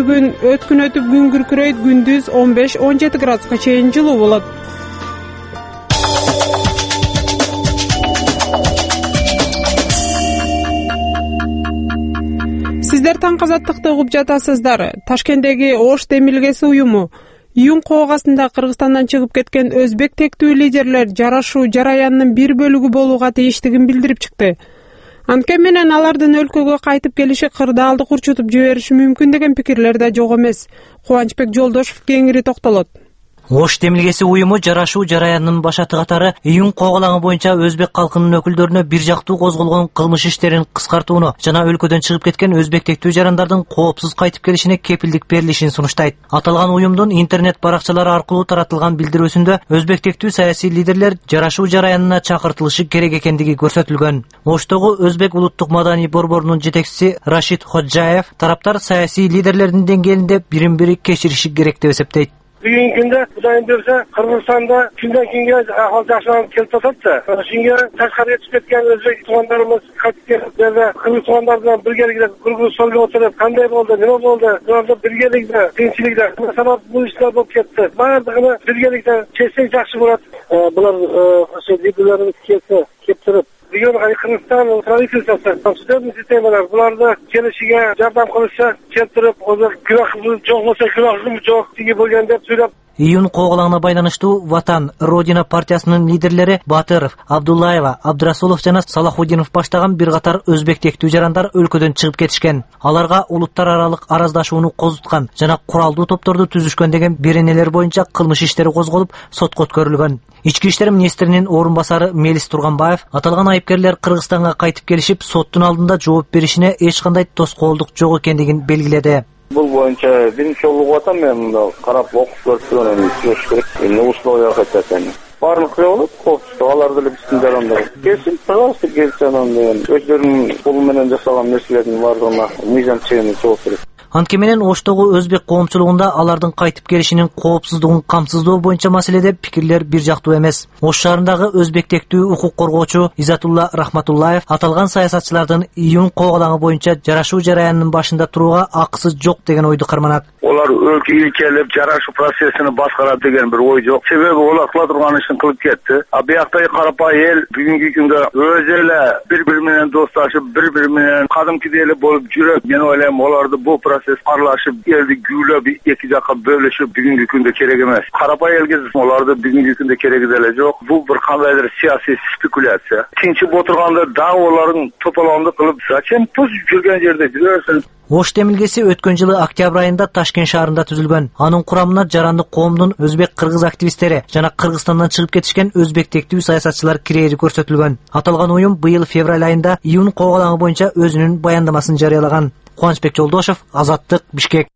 бүгүн өткүн өтүп күн күркүрөйт, күндүз 15-17 градуска чейин жылуу болот. Сиздер таң азаттыкты угуп жатасыздар. Ташкенттеги Ош демилгеси уюму июнь коогасында Кыргызстандан чыгып кеткен өзбек тектүү лидерлер жарашуу жараянынын бир бөлүгү болууга тийиштигин билдирип чыкты. Анткени менен алардын өлкөгө кайтып келиши кырдаалды курчутуп жибериши мүмкүн деген пикирлер да жок эмес. Кубанычбек Жолдошев кеңири токтолот. Ош демилгеси уюму жарашуу жараянынын башаты катары июнь коогалаңы боюнча өзбек калкынын өкүлдөрүнө бир жактуу козголгон кылмыш иштерин кыскартууну жана өлкөдөн чыгып кеткен өзбек тектүү жарандардын коопсуз кайтып келишине кепилдик берилишин сунуштайт. Аталган уюмдун интернет баракчалары аркылуу таратылган билдирүүсүндө өзбек тектүү саясий лидерлер жарашуу жараянына чакыртылышы керек экендиги көрсөтүлгөн. Оштогу өзбек улуттук маданий борборунун жетекчиси Рашид Ходжаев тараптар саясий лидерлердин деңгээлинде бирин-бири кечириши керек деп эсептейт. Бүгүнкү күндө Кудайым берсе Кыргызстанда күндөн күнгө акыл жакшыланып келип атат. Ошонго ташкарыга чыгып кеткен өзбек туугандарыбыз кайтып келип, кыргыз туугандар менен биргеликте кыргыз столго отуруп, кандай болду, неме болду, буларды биргеликте, тынччылыкта санап бул иштер болуп кетти. Баардыгын биргеликте чечсек жакшы болот. Булар ошо лидерлерибиз келип туруп бүгүн Кыргызстан правительствосы судебный системалар буларды келишиге жардам кылышса, келип туруп, күнөөсү жок болсо күнөөсү жок тиги болгон деп сүйлөп. Июнь коогалаңына байланыштуу Ватан, Родина партиясынын лидерлери Батыров, Абдуллаева, Абдрасулов жана Салахудинов баштаган бир катар өзбек тектүү жарандар өлкөдөн чыгып кетишкен. Аларга улуттар аралык араздашууну козуткан жана куралдуу топторду түзүшкөн деген беренелер боюнча кылмыш иштери козголуп, сотко өткөрүлгөн. Ички иштер министринин орун басары Мелис Турганбаев аталган айыпкерлер Кыргызстанга кайтып келишип, соттун алдында жооп беришине эч кандай тоскоолдук жок экендигин белгиледи. Бул боюнча биринчи жолу болуп атам, мен мында карап окуп көрсөм түзөш керек. Эмне условия айтат. Барлык болот, коопсуздук алар деле биздин жарандар. Келсин, пожалуйста, келсин, өздөрүнүн колу менен жасалган нерселердин баардыгына мыйзам чегинде жооп берет. Анткени менен Оштогу өзбек коомчулугунда алардын кайтып келишинин коопсуздугун камсыздоо боюнча маселеде пикирлер бир жактуу эмес. Ош шаарындагы өзбек тектүү укук коргоочу Изатулла Рахматуллаев аталган саясатчылардын июнь коогалаңы боюнча жарашуу жараянынын башында турууга акысы жок деген ойду карманат. Олар өлкөгө келип жарашуу процессин башкарат деген бир ой жок. Себеби олар кыла турган ишин кылып кетти. А биякта карапай эл бүгүнкү күндө өзү эле бири-бири менен досташып, бири-бири менен кадимкидей эле болуп жүрөт. Мен ойлойм, оларды бул аралашып, элди гүйлөп, эки жакка бөлүшүп бүгүнкү күндө керек эмес. Карапай элге оларды бүгүнкү күндө кереги деле жок. Бул бир кандайдыр саясий спекуляция. Тинчип отурганда дагы олардын тополоонду кылып, зачем туз жүргөн жерде жүрөсүң? Ош демилгеси өткөн жылы октябрь айында Ташкент шаарында түзүлгөн. Анын курамына жарандык коомдун өзбек-кыргыз активисттери жана Кыргызстандан чыгып кетишкен өзбек тектүү саясатчылар кирээри көрсөтүлгөн. Аталган уюм быйыл февраль айында июнь коогалаңы боюнча өзүнүн баяндамасын жарыялаган. Кубанычбек Жолдошев, Азаттык, Бишкек.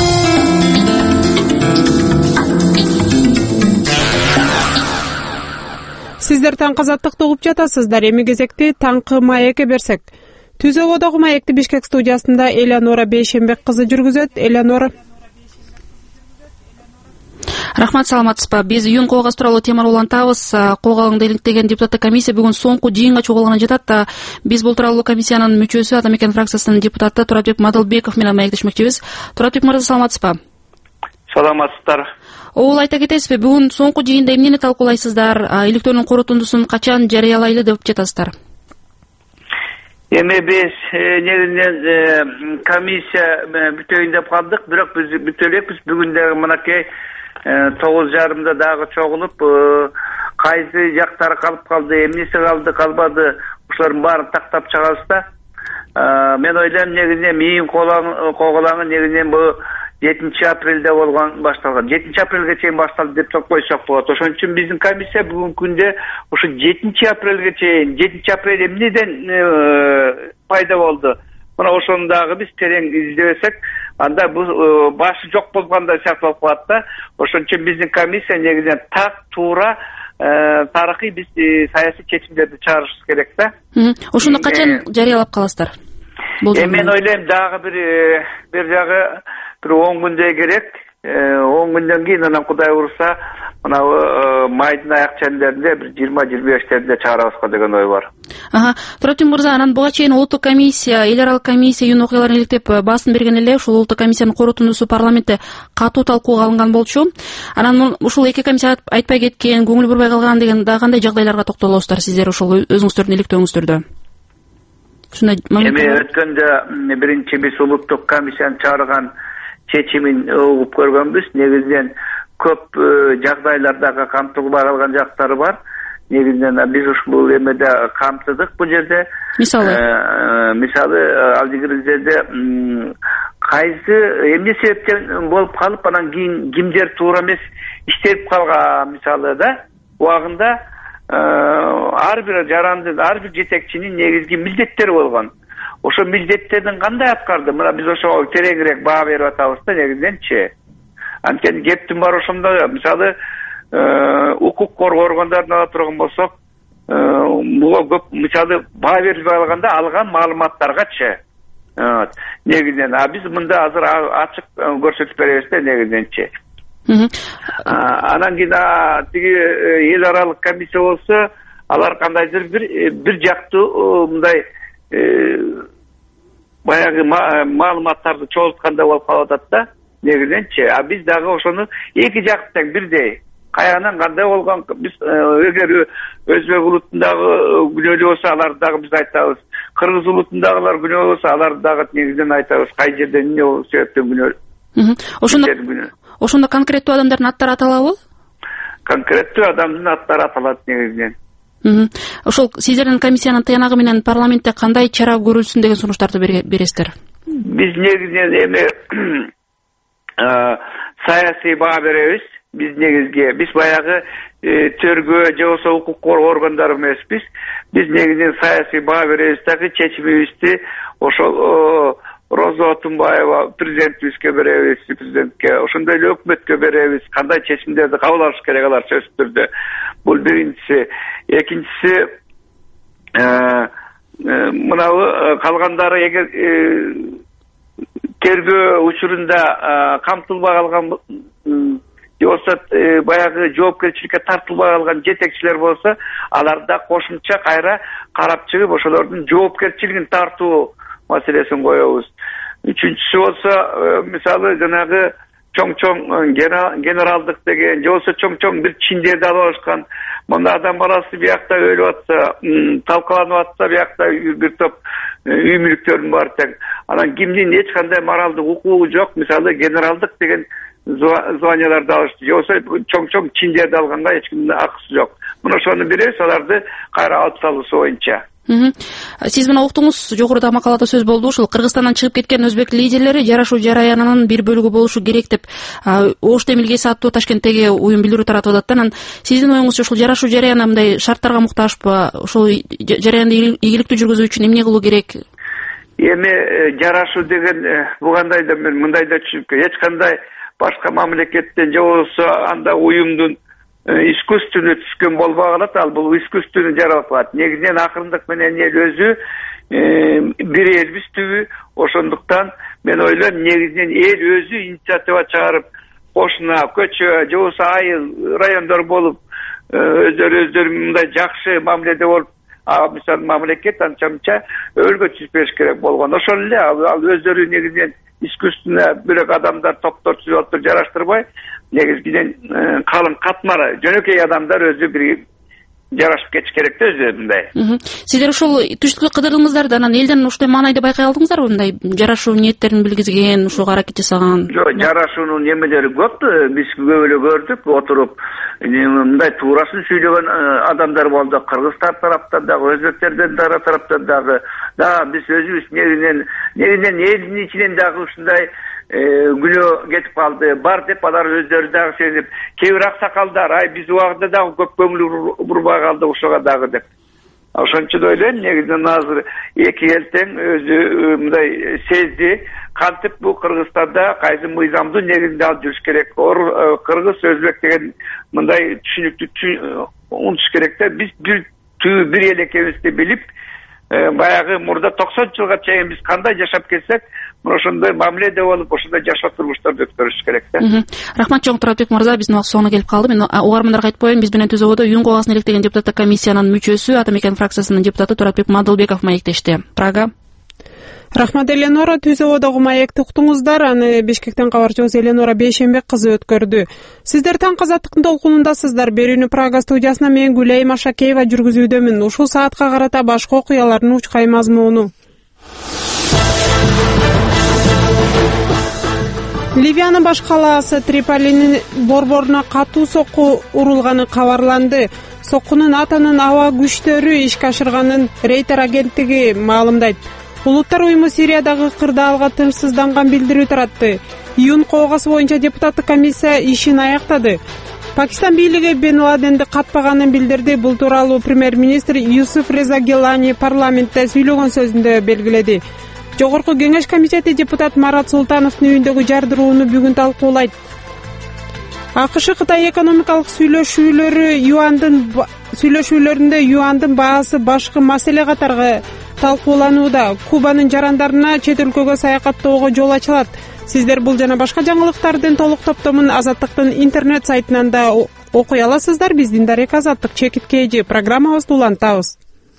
Сиздер таң азаттыкты угуп жатасыздар. Эми кезекти таңкы маекке берсек. Түзөгөдөгү маекти Бишкек студиясында Элеонора Бейшембек кызы жүргүзөт. Элеонора. Рахмат, саламатсызбы. Биз июнь коогасы тууралуу теманы улантабыз. Коогалаңды иликтеген депутаттык комиссия бүгүн соңку жыйынга чогулганы жатат. Биз бул тууралуу комиссиянын мүчөсү Атамекен фракциясынын депутаты Туратбек Мадылбеков менен маектешмекчибиз. Туратбек мырза, саламатсызбы? Саламатсыздар. Ул айта кетесизби, бүгүн соңку жыйында эмнени талкуулайсыздар? Иликтөөнүн корутундусун качан жарыялайлы деп жатасыздар? Эми биз негизинен комиссия бүтөйүн деп калдык, бирок биз бүтө элекпиз. Бүгүн дагы мынакей 9:30 дагы чогулуп, кайсы жактары калып калды, эмнеси калды, калбады, ошолордун баарын тактап чыгабыз да. Мен ойлойм, негизинен июнь коогалаңы негизинен бул 7 апрелде болгон башталган. 7 апрелге чейин башталды деп койсок болот. Ошон үчүн биздин комиссия бүгүнкү күндө ушу 7 апрелге чейин, 7 апрель эмнеден пайда болду? Мына ошону дагы биз терең издебесек, анда бул башы жок болгондой сыяктуу болуп калат да. Ошон үчүн биздин комиссия негизинен так туура тарыхый биз саясий чечимдерди чыгарышыбыз керек да. Ошону качан жарыялап каласыздар? Мен ойлойм, дагы бир жагы 10 күндөй керек. 10 күндөн кийин анан Кудай урса, мына майдын аяк чендеринде бир 20-25-теринде чыгарабызга деген ой бар. Тураптин мырза, анан буга чейин улуттук комиссия, эл аралык комиссия июнь окуяларын иликтеп басым берген эле. Ушул улуттук комиссиянын корутундусу парламентте катуу талкууга алынган болчу. Анан ушул эки комиссия айтпай кеткен, көңүл бурбай калган деген да кандай жагдайларга токтолосуздар сиздер ушул өзүңүздөрдүн иликтөөңүздөрдө? Эми өткөндө биринчи биз улуттук комиссиянын чыгарган чечимин угуп көргөнбүз. Негизинен көп жагдайлардагы камтылбай калган жактары бар. Негизинен биз ушул эмеде камтыдык бул жерде. Мисалы ал жерде кайсы эмне себептен болуп калып, анан кийин кимдер туура эмес иштелип калган, мисалы да убагында ар бир жарандын, ар бир жетекчинин негизги милдеттери болгон. Ошо милдеттердин кандай аткарды? Мына биз ошого тереңирээк баа берип атабыз да негизиненчи. Анткени кептин баары ошондо. Мисалы укук коргоо органдарына ала турган болсок, буга көп мисалы баа берилбей калганда алган маалыматтаргачы. Негизинен биз мында азыр ачык көрсөтүп беребиз да негизиненчи. Анан кийин тиги эл аралык комиссия болсо, алар кандайдыр бир жактуу мындай баягы маалыматтарды чогулткандай болуп калып атат да негизиненчи. Биз дагы ошону эки жактан бирдей каянан кандай болгон, биз эгер өзбек улутундагы күнөөлүү болсо аларды дагы биз айтабыз. Кыргыз улутундагылар күнөө болсо аларды дагы негизинен айтабыз. Кай жерде эмне себептен күнөө. Ошондо конкреттүү адамдардын аттары аталабы? Конкреттүү адамдын аттары аталат негизинен. Ошол сиздердин комиссиянын тыянагы менен парламентте кандай чара көрүлсүн деген сунуштарды бересиздер? Биз негизинен эми саясий баа беребиз. Биз негизги баягы төргөө же болсо укук коргоо органдары эмеспиз. Биз негизинен саясий баа беребиз дагы чечимибизди ошол Роза Отунбаева президентибизге беребиз, президентке, ошондой эле өкмөткө беребиз. Кандай чечимдерди кабыл алыш керек алар сөзсүз түрдө. Бул биринчиси. Экинчиси, мынабы калгандары эгер тергөө учурунда камтылбай калган болсо, баягы жоопкерчиликке тартылбай калган жетекчилер болсо, аларда кошумча кайра карап чыгып ошолордун жоопкерчилигин тартуу маселесин коебуз. Үчүнчүсү болсо, мисалы жанагы чоң-чоң генералдык деген, же болсо чоң-чоң бир чиндерди алып алышкан, мына адам баласы биякта өлүп атса, талкаланып атса, биякта бир топ үй мүлктөрүн бар тең. Анан кимдин эч кандай моралдык укугу жок, мисалы генералдык деген званияларды алышты. Же болсо чоң-чоң чиндерди алганга эч кимдин акысы жок. Мына ошону беребиз, аларды кайра алып салуусу боюнча. Сиз мына уктуңуз, жогоруда макалада сөз болду, ушул Кыргызстандан чыгып кеткен өзбек лидерлери жарашуу жараянынын бир бөлүгү болушу керек деп Ош демилгеси аттуу Ташкенттеги уюм билдирүү таратып атат. Анан сиздин оюңузча ушул жарашуу жараяны мындай шарттарга муктажбы? Ушул жараянды ийгиликтүү жүргүзүү үчүн эмне кылуу керек? Эми жарашуу деген бугандай да мен мындай да түшүнүп, эч кандай башка мамлекеттен же болсо анда уюмдун искусственный түскөн болбой калат. Ал бул искусственный жаралып калат. Негизинен акырындык менен эл өзү бир элбиз түбү. Ошондуктан мен ойлойм, негизинен эл өзү инициатива чыгарып, кошуна, көчө, же болсо айыл, райондор болуп, өздөрү мындай жакшы мамиледе болуп, мисалы мамлекет анча-мынча өргө түзүп бериш керек болгон. Ошол эле ал өздөрү негизинен искусственно бирок адамдар топтор түзүп жараштырбай, негизинен калың катмары жөнөкөй адамдар өзү бир жарашып кетиш керек да өзү мындай. Сиздер ушул түштүккө кыдырдыңыздар да, анан элден ушундай маанайды байкай алдыңыздарбы? Мындай жарашуу ниеттерин билгизген, ушуга аракет жасаган? Жок, жарашуунун немелери көп. Биз көп эле көрдүк, отуруп мындай туурасын сүйлөгөн адамдар болду. Кыргызстан тараптан дагы, өзбектерден тараптан дагы. Биз өзүбүз негизинен элдин ичинен дагы ушундай күнөө кетип калды бар деп алар өздөрү дагы сезип, кээ бир аксакалдар биз убагында дагы көп көңүл бурбай калдык ушуга дагы деп. Ошон үчүн ойлойм, негизинен азыр эки эл тең өзү мындай сезди. Кантип бул Кыргызстанда кайсы мыйзамды негизинде алып жүрүш керек. Кыргыз, өзбек деген мындай түшүнүктү унутуш керек да. Биз бир эл экенибизди билип, баягы мурда 90 жылга чейин биз кандай жашап келсек, ошондой мамиледе болуп ошондой жашоо турмуштарды өткөрүш керек да. Рахмат чоң Туратбек мырза, биздин убакыт соңуна келип калды. Мен угармандарга айтып коеюн, биз менен түзөгөдө үйүн коогасын иликтеген депутаттык комиссиянын мүчөсү, Ата Мекен фракциясынын депутаты Туратбек Мадылбеков маектешти. Прага. Рахмат Эленора, түзөгөдөгү маекти уктуңуздар. Аны Бишкектен кабарчыбыз Эленора Бейшенбек кызы өткөрдү. Сиздер таң казаттыктын толкунундасыздар. Берүүнү Прага студиясына мен Гүлайым Ашакеева жүргүзүүдөмүн. Ушул саатка карата башка окуялардын учкай мазмуну. Ливиянын баш калаасы Триполинин борборуна катуу сокку урулганы кабарланды. Соккунун атанын аба күчтөрү ишке ашырганын Рейтер агенттиги маалымдайт. Улуттар уюму Сириядагы кырдаалга тынчсызданган билдирүү таратты. Июн коогасы боюнча депутаттык комиссия ишин аяктады. Пакистан бийлиги Бен Ладенди катпаганын билдирди. Бул тууралуу премьер-министр Юсуф Реза Гилани парламентте сүйлөгөн сөзүндө белгиледи. Жогорку кеңеш комитети депутат Марат Султановдун үйүндөгү жардырууну бүгүн талкуулайт. АКШ Кытай экономикалык сүйлөшүүлөрүндө юандын баасы башкы маселе катары талкууланууда. Кубанын жарандарына чет өлкөгө саякаттоого жол ачылат. Сиздер бул жана башка жаңылыктардын толук топтомун Азаттыктын интернет сайтынан да окуй аласыздар. Биздин Дарека Азаттык чекиткейжи программабызды улантабыз.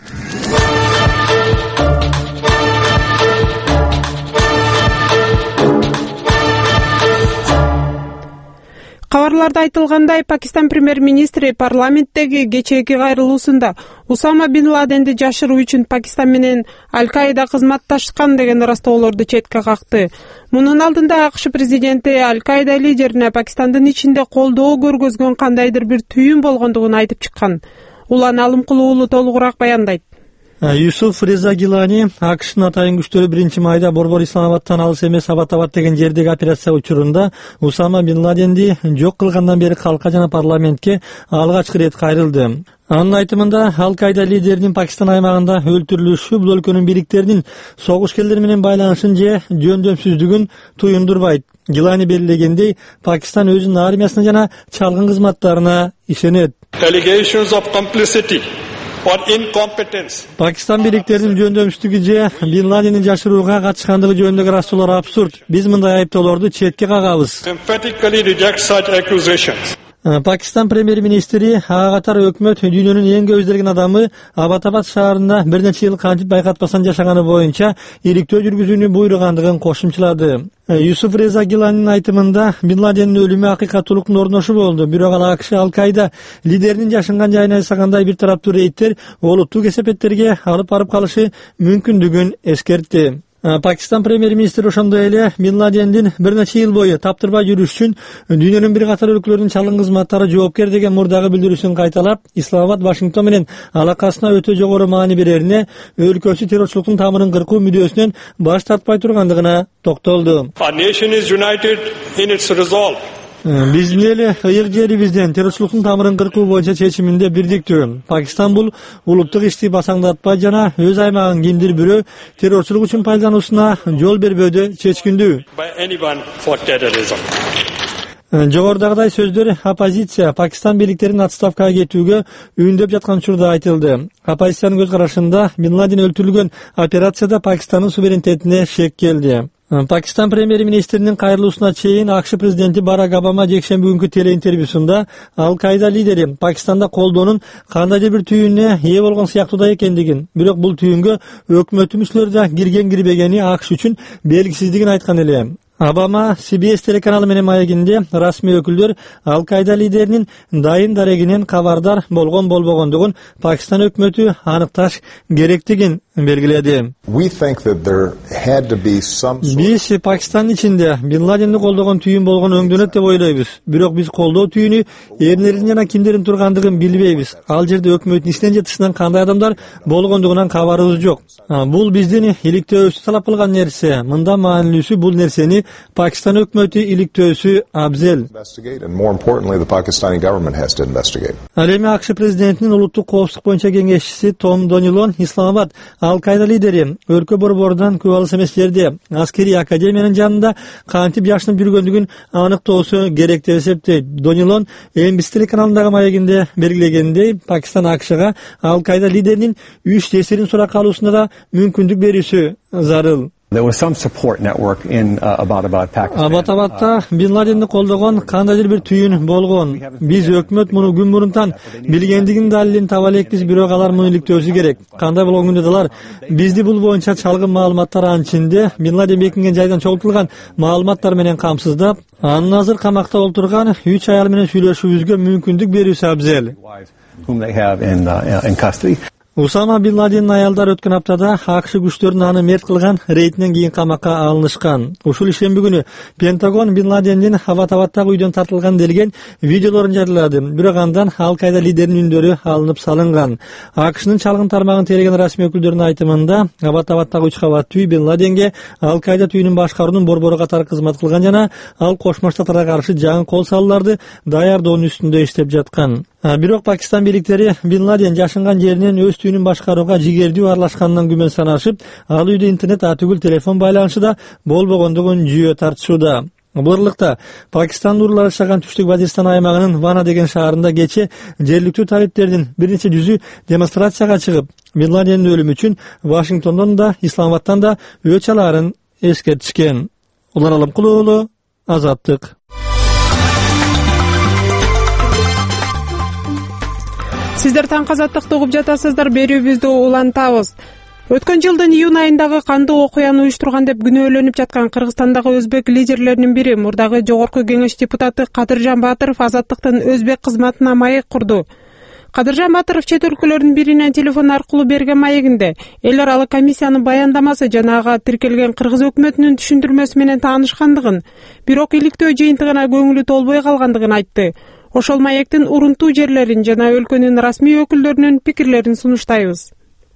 Кабарларда айтылгандай, Пакистан премьер-министри парламенттеги кечээки кайрылуусунда Усама Бин Ладенди жашыруу үчүн Пакистан менен Аль-Каида кызматташкан деген ырастоолорду четке какты. Мунун алдында АКШ президенти Аль-Каида лидерине Пакистандын ичинде колдоо көргөзгөн кандайдыр бир түйүн болгондугун айтып чыккан. Улан Алымкулуу уулу толугураак баяндайт. Юсуф Реза Гилани АКШнын атайын күчтөрү 1-майда борбор Исламабадтан алыс эмес Абатабад деген жердеги операция учурунда Усама Бин Ладенди жок кылгандан бери калкка жана парламентке алгачкы ирет кайрылды. Анын айтымында Аль-Каида лидеринин Пакистан аймагында өлтүрүлүшү бул өлкөнүн бийликтеринин согушкерлер менен байланышын же жөндөмсүздүгүн туюндурбайт. Гилани белгилегендей, Пакистан өзүнүн армиясына жана чалгын кызматтарына ишенет. Пакистан бийликтеринин жөндөмсүздүгү же Бин Ладенди жашырууга катышкандыгы жөнүндөгү ырастоолор абсурд. Биз мындай айыптоолорду четке кагабыз. Пакистан премьер-министри ага катар өкмөт дүйнөнүн эң көзделген адамы Абатабад шаарында бир нече жыл кантип байкатпастан жашаганы боюнча иликтөө жүргүзүүнү буйругандыгын кошумчалады. Юсуф Реза Гиланинин айтымында Бин Ладендин өлүмү акыйкаттуулуктун орношу болду. Бирок ал АКШ Аль-Каида лидеринин жашынган жайына эсагандай бир тараптуу рейдтер олуттуу кесепеттерге алып барып калышы мүмкүндүгүн эскертти. Пакистан премьер-министри ошондой эле Бин Ладендин бир нече жыл бою таптырбай жүрүш үчүн дүйнөнүн бир катар өлкөлөрүнүн чалгын кызматтары жоопкер деген мурдагы билдирүүсүн кайталап, Исламабад Вашингтон менен алакасына өтө жогору маани берерине, өлкөсү террорчулуктун тамырын кыркуу мүдөөсүнөн баш тартпай тургандыгына токтолду. Биздин эл ыйык жерибизден террорчулуктун тамырын кыркуу боюнча чечиминде бирдиктүү. Пакистан бул улуттук ишти басаңдатпай жана өз аймагын кимдир бирөө террорчулук үчүн пайдалануусуна жол бербөөдө чечкиндүү. Жогорудагыдай сөздөр оппозиция Пакистан бийликтерин отставкага кетүүгө үндөп жаткан учурда айтылды. Оппозициянын көз карашында Бин Ладен өлтүрүлгөн операцияда Пакистандын суверенитетине шек келди. Пакистан премьер-министринин кайрылуусуна чейин АКШ президенти Барак Обама жекшемби күнкү телеинтервьюсунда Аль-Каида лидери Пакистанда колдоонун кандайдыр бир түйүнүнө ээ болгон сыяктуу экендигин, бирок бул түйүнгө өкмөттүн мүчөлөрү да кирбегени АКШ үчүн белгисиздигин айткан эле. Обама CBS телеканалы менен маегинде расмий өкүлдөр Аль-Каида лидеринин дайым дарегинен кабардар болгон болбогондугун Пакистан өкмөтү аныкташ керектигин белгиледи. Биз Пакистандын ичинде Бин Ладенди колдогон түйүн болгон өңдөнөт деп ойлойбуз. Бирок биз колдоо түйүнү эмнелердин жана кимдердин тургандыгын билбейбиз. Ал жерде өкмөттүн ичинен же тышынан кандай адамдар болгондугунан кабарыбыз жок. Бул биздин иликтөөбүздү талап кылган нерсе. Мында маанилүүсү бул нерсени Пакистан өкмөтү иликтөөсү абзел. Ал эми АКШ президентинин улуттук коопсуздук боюнча кеңешчиси Том Донилон Исламабад Аль-Каида лидери өлкө борборунан көп алыс эмес жерде аскери академиянын жанында кантип жашынып жүргөндүгүн аныктоосу керек деп эсептейт. Донилон MBC телеканалындагы маегинде белгилегендей, Пакистан АКШга Аль-Каида лидеринин үч тесирин суракка алуусуна да мүмкүндүк берүүсү зарыл. Абатабадта Бин Ладенди колдогон кандайдыр бир түйүн болгон. Биз өкмөт муну күн мурунтан билгендигин далилин таба элекпиз, бирок алар муну иликтөөсү керек. Кандай болгон күндө алар бизди бул боюнча чалгын маалыматтар анчинде Бин Ладен бекинген жайдан чогултулган маалыматтар менен камсыздап, анын азыр камакта олтурган 3 аял менен сүйлөшүүбүзгө мүмкүндүк берүүсү абзел. Усама Бин Ладенин аялдары өткөн аптада АКШ күчтөрүнүн аны мерт кылган рейдинен кийин камакка алынышкан. Ушул ишемби күнү Пентагон Бин Ладендин Абатабадтагы үйдөн тартылган делген видеолорун жарыялады. Бирок андан Ал-Кайда лидеринин үндөрү алынып салынган. АКШнын чалгын тармагын тейлеген расмий өкүлдөрдүн айтымында Абатабадтагы 3 кабаттуу үй Бин Ладенге Ал-Кайда түйүнүн башкаруунун борбору катары кызмат кылган жана ал Кошмо Штаттарга каршы жаңы кол салууларды даярдоонун үстүндө иштеп жаткан. Бирок Пакистан бийликтери Бин Ладен жашынган жеринен өз түйүнүн башкарууга жигердүү аралашканынан күмөн санашып, ал үйдө интернет атүгүл телефон байланышы да болбогондугун жүйө тартышууда. Бурлукта Пакистан урлары жашаган түштүк Вазиристан аймагынын Вана деген шаарында кече жергиликтүү талиптердин бир нече жүзү демонстрацияга чыгып, Бин Ладендин өлүмү үчүн Вашингтондон да, Исламабадтан да өч аларын эскертишкен. Улар Алымкул уулу, Азаттык. Сиздер таң Азаттыкты угуп жатасыздар, берүүбүздү улантабыз. Өткөн жылдын июнь айындагы кандуу окуяны уюштурган деп күнөөлөнүп жаткан Кыргызстандагы өзбек лидерлеринин бири, мурдагы жогорку кеңеш депутаты Кадыржан Батыров Азаттыктын өзбек кызматына маек курду. Кадыржан Батыров чет өлкөлөрдүн биринен телефон аркылуу берген маегинде эл аралык комиссиянын баяндамасы жана ага тиркелген кыргыз өкмөтүнүн түшүндүрмөсү менен таанышкандыгын, бирок иликтөө жыйынтыгына көңүлү толбой калгандыгын айтты. Ошол маектин урунтуу жерлерин жана өлкөнүн расмий өкүлдөрүнүн пикирлерин сунуштайбыз.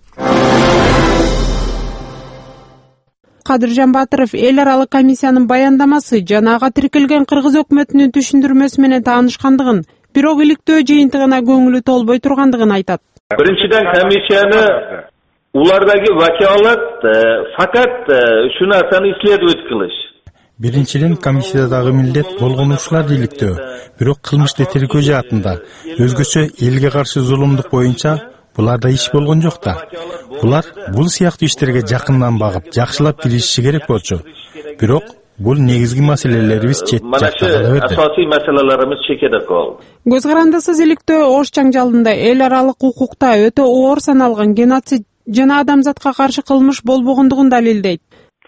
Кадыржан Батыров эл аралык комиссиянын баяндамасы жана ага тиркелген кыргыз өкмөтүнүн түшүндүрмөсү менен таанышкандыгын, бирок иликтөө жыйынтыгына көңүлү толбой тургандыгын айтат. Биринчиден комиссияны улардагы вакалат факат ушу нерсени исследовать кылыш. Биринчиден комиссиядагы милдет болгонуучуларды иликтөө, бирок кылмышты тергөө жаатында өзгөчө элге каршы зулумдук боюнча буларда иш болгон жок да. Булар бул сыяктуу иштерге жакындан багып, жакшылап киришиши керек болчу. Бирок бул негизги маселелерибиз чет жакта кала берди. Асасий маселелерибиз чекеде калды. Көз карандысыз иликтөө Ош жаңжалында эл аралык укукта өтө оор саналган геноцид жана адамзатка каршы кылмыш болбогондугун далилдейт.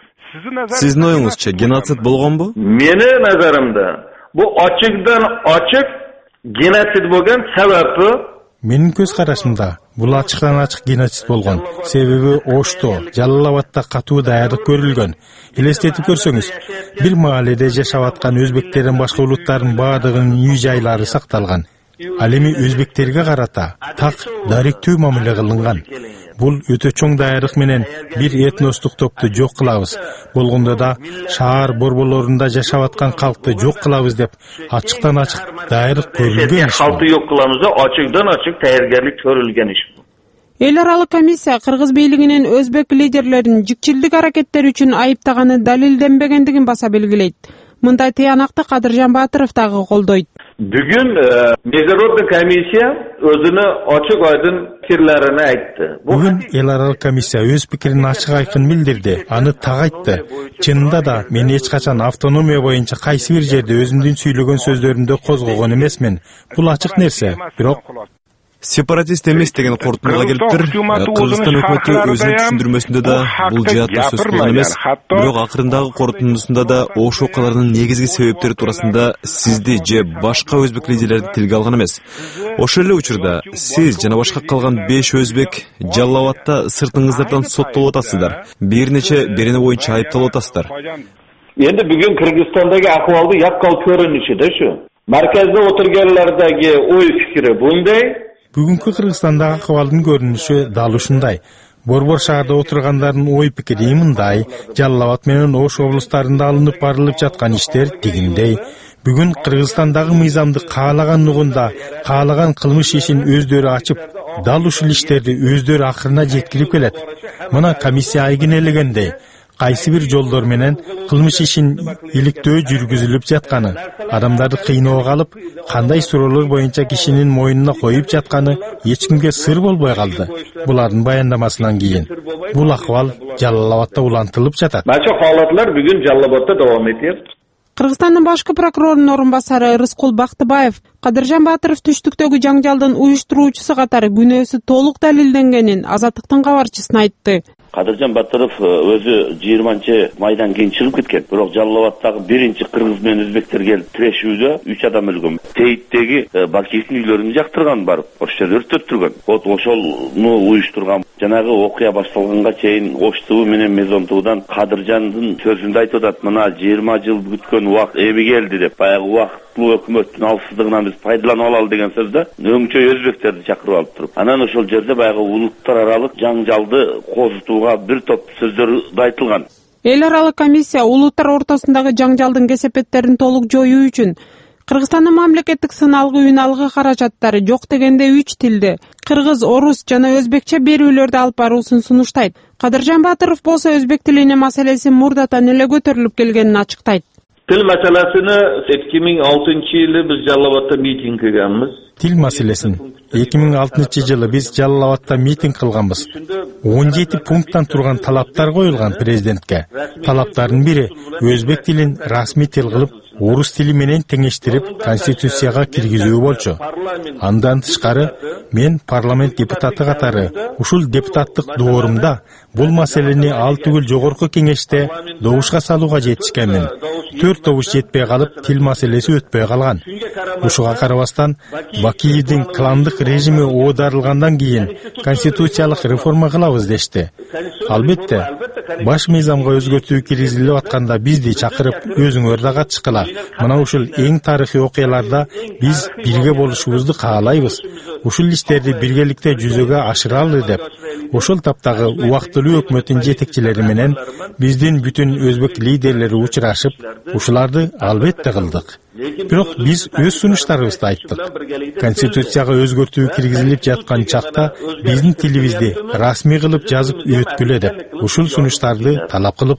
Сиздин оюңузча геноцид болгонбу? Менин назарымда бу ачыктан ачык геноцид болгон себеби. Менин көз карашымда бул ачыктан ачык геноцид болгон. Себеби Ошто, Жалал-Абадта катуу даярдык көрүлгөн. Элестетип көрсөңүз, бир мааледе жашап аткан өзбектердин башка улуттардын баардыгынын үй жайлары сакталган. Ал эми өзбектерге карата так даректүү мамиле кылынган. Бул өтө чоң даярдык менен бир этностук топту жок кылабыз. Болгондо да шаар борборлорунда жашап аткан калкты жок кылабыз деп ачыктан ачык даярдык көрүлгөн иш. Калкты жок кылабыз да ачыктан ачык даярдык көрүлгөн иш. Эл аралык комиссия кыргыз бийлигинин өзбек лидерлерин жикчилдик аракеттери үчүн айыптаганы далилденбегендигин баса белгилейт. Мындай тыянакты Кадыржан Батыров дагы колдойт. Бүгүн Международный комиссия өзүнүн ачык айдын пикирлерин айтты. Бүгүн эл аралык комиссия өз пикирин ачык айкын билдирди. Аны так айтты. Чынында да мен эч качан автономия боюнча кайсы бир жерде өзүмдүн сүйлөгөн сөздөрүмдө козгогон эмесмин. Бул ачык нерсе. Бирок сепаратист эмес деген корутундуга келиптир. Кыргызстан өкмөтү өзүнүн түшүндүрмөсүндө да бул жаатта сөз кылган эмес. Бирок акырындагы корутундусунда да Ош окуяларынын негизги себептери туурасында сизди же башка өзбек лидерлерди тилге алган эмес. Ошол эле учурда сиз жана башка калган 5 өзбек Жалал-Абадта сыртыңыздардан соттолуп атасыздар. Бир нече берене боюнча айыпталып атасыздар. Эndi бүгүн Кыргызстандагы акыбалды япкал көрүнүшү да ушу. Марказда отурганлардагы ой фикри bunday. Бүгүнкү Кыргызстандагы акыбалдын көрүнүшү дал ушундай. Борбор шаарда отургандардын ой пикири мындай. Жалал-Абад менен Ош облустарында алынып барылып жаткан иштер тигиндей. Бүгүн Кыргызстандагы мыйзамды каалаган нугунда, каалаган кылмыш ишин өздөрү ачып, дал ушул иштерди өздөрү акырына жеткирип келет. Мына комиссия айгинелегендей, кайсы бир жолдор менен кылмыш ишин иликтөө жүргүзүлүп жатканы, адамдарды кыйноого алып, кандай суроолор боюнча кишинин мойнуна коюп жатканы эч кимге сыр болбой калды. Булардын баяндамасынан кийин бул акыбал Жалал Абадда улантылып жатат. Башка халатлар бүгүн Жалал Абадда давам этет. Кыргызстандын башкы прокурорунун орун басары Рыскул Бактыбаев Кадыржан Батыров түштүктөгү жаңжалдын уюштуруучусу катары күнөөсү толук далилденгенин Азаттыктын кабарчысына айтты. Кадыржан Батыров өзү 20-майдан кийин чыгып кеткен. Бирок Жалал Абаддагы биринчи кыргыз менен өзбектер келип тирешүүдө 3 адам өлгөн. Тейиттеги Бакиевдин үйлөрүн жактырган барып, ошол жерде өрттөттүргөн. Вот ошону уюштурган. Жанагы окуя башталганга чейин Ош ТВ менен Мезон ТВдан Кадыржандын сөзүндө айтып атат, мына 20 жыл күткөн убакыт эми келди деп. Баягы убакыттуу өкмөттүн алсыздыгынан биз пайдаланып алалы деген сөздө өңчөй өзбектерди чакырып алып туруп. Анан ошол жерде баягы улуттар аралык жаңжалды козутууга бир топ сөздөр да айтылган. Эл аралык комиссия улуттар ортосундагы жаңжалдын кесепеттерин толук жоюу үчүн Кыргызстандын мамлекеттик сыналгы үналгы каражаттары жок дегенде 3 тилде кыргыз, орус жана өзбекче берүүлөрдү алып баруусун сунуштайт. Кадыржан Батыров болсо өзбек тилине маселеси мурдатан эле көтөрүлүп келгенин ачыктайт. Тил маселесini 2006-жылы биз Жалал Абадда митинг кылганбыз. Тил маселесин 2006-жылы биз Жалал Абадда митинг кылганбыз. 17 пункттан турган талаптар коюлган президентке. Талаптардын бири өзбек тилин расмий тил кылып, орус тили менен теңештирип конституцияга киргизүү болчу. Андан тышкары мен парламент депутаты катары ушул депутаттык доорумда бул маселени ал түгүл жогорку кеңеште добушка салууга жетишкенмин. 4 добуш жетпей калып, тил маселеси өтпөй калган. Ушуга карабастан Бакиевдин кландык режими оодарылгандан кийин конституциялык реформа кылабыз дешти. Албетте, баш мыйзамга өзгөртүү киргизилип атканда бизди чакырып, өзүңөр да катышкыла. Мына ушул эң тарыхый окуяларда биз бирге болушубузду каалайбыз. Ушул иштерди биргеликте жүзөгө ашыралы деп. Ошол таптагы убактылуу өкмөттүн жетекчилери менен биздин бүтүн өзбек лидерлери учурашып, ушуларды албетте кылдык. Бирок биз өз сунуштарыбызды айттык. Конституцияга өзгөртүү киргизилип жаткан чакта биздин тилибизди расмий кылып жазып өткүлө деп. Ушул сунуштарды талап кылып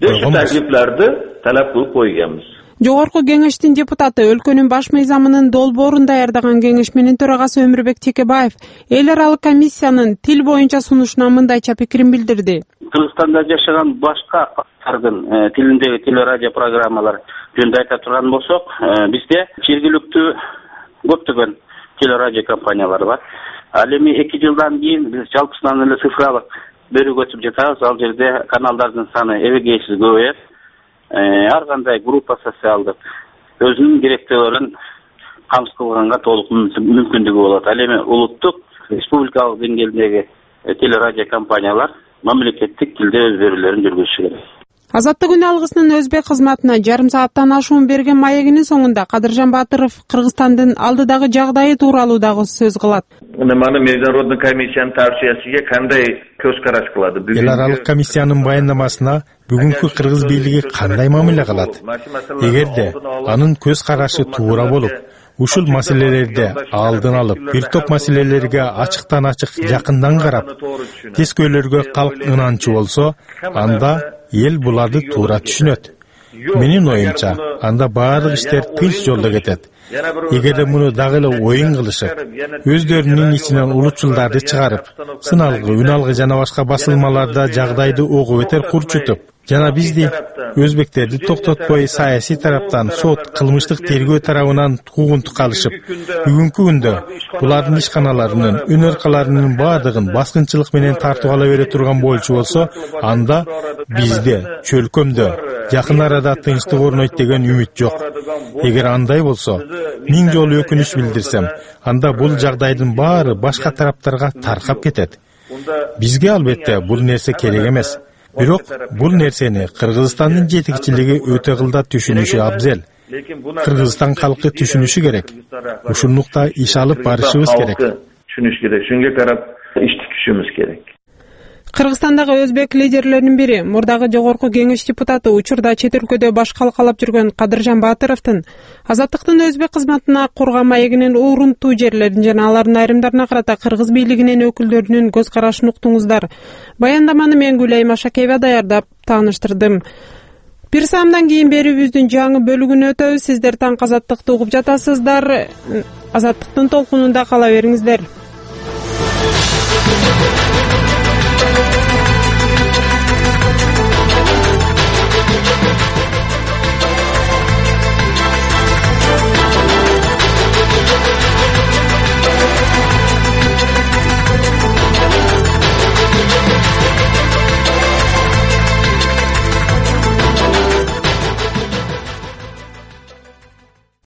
койгонбуз. Жогорку кеңештин депутаты өлкөнүн баш мыйзамынын долбоорун даярдаган кеңешменин төрагасы Өмүрбек Текебаев эл аралык комиссиянын тил боюнча сунушуна мындайча пикирин билдирди. Кыргызстанда жашаган башка калктардын тилиндеги телерадио программалар жөнүндө айта турган болсок, бизде жергиликтүү көптөгөн телерадио компаниялар бар. Ал эми 2 жылдан кийин биз жалпысынан эле цифралык берүүгө өтүп жатабыз. Ал жерде каналдардын саны эбегейсиз көбөйөт. Ар кандай группа социалдык өзүнүн керектөөлөрүн камсыз кылганга толук мүмкүндүгү болот. Ал эми улуттук, республикалык деңгээлдеги телерадио компаниялар мамлекеттик тилде өз берүүлөрүн жүргүзүшү керек. Азаттык үн алгысынын өзбек кызматына жарым сааттан ашуун берген маегинин соңунда Кадыржан Батыров Кыргызстандын алдыдагы жагдайы тууралуу дагы сөз кылат. Мана Международный комиссиянын тавсиясиге кандай көз караш кылады? Эл аралык комиссиянын баяндамасына бүгүнкү кыргыз бийлиги кандай мамиле кылат? Эгерде анын көз карашы туура болуп, ушул маселелерди алдын алып, бир топ маселелерге ачыктан ачык жакындан карап, тескөөлөргө калк ынанчы болсо, анда эл буларды туура түшүнөт. Менин оюмча, анда баардык иштер тынч жолдо кетет. Эгерде муну дагы эле оюн кылышып, өздөрүнүн ичинен улутчулдарды чыгарып, сыналгы, үналгы жана башка басылмаларда жагдайды ого бетер курчутуп, жана бизди өзбектерди токтотпой саясий тараптан сот кылмыштык тергөө тарабынан куугунтук алышып, бүгүнкү күндө булардын ишканаларынын, үнөркаларынын баардыгын баскынчылык менен тартып ала бере турган болчу болсо, анда бизде чөлкөмдө жакын арада тынчтык орнойт деген үмүт жок. Эгер андай болсо, 1000 жолу өкүнүч билдирсем, анда бул жагдайдын баары башка тараптарга таркап кетет. Бизге албетте бул нерсе керек эмес. Бирок бул нерсени Кыргызстандын жетекчилиги өтө кылдат түшүнүшү абзел. Кыргызстан калкы түшүнүшү керек. Ушундукта иш алып барышыбыз керек. Түшүнүш керек. Шунга карап иш түшүшүбүз керек. Кыргызстандагы өзбек лидерлеринин бири, мурдагы жогорку кеңеш депутаты, учурда чет өлкөдө баш калкалап жүргөн Кадыржан Баатыровдун Азаттыктын өзбек кызматына Курган маегинин урунтуу жерлерин жана алардын айрымдарына карата кыргыз бийлигинин өкүлдөрүнүн көз карашын уктуңуздар. Баяндаманы мен Гүлай Машакеева даярдап тааныштырдым. Бир саамдан кийин берүүбүздүн жаңы бөлүгүнө өтөбүз. Сиздер таң Азаттыкты угуп жатасыздар. Азаттыктын толкунунда кала бериңиздер.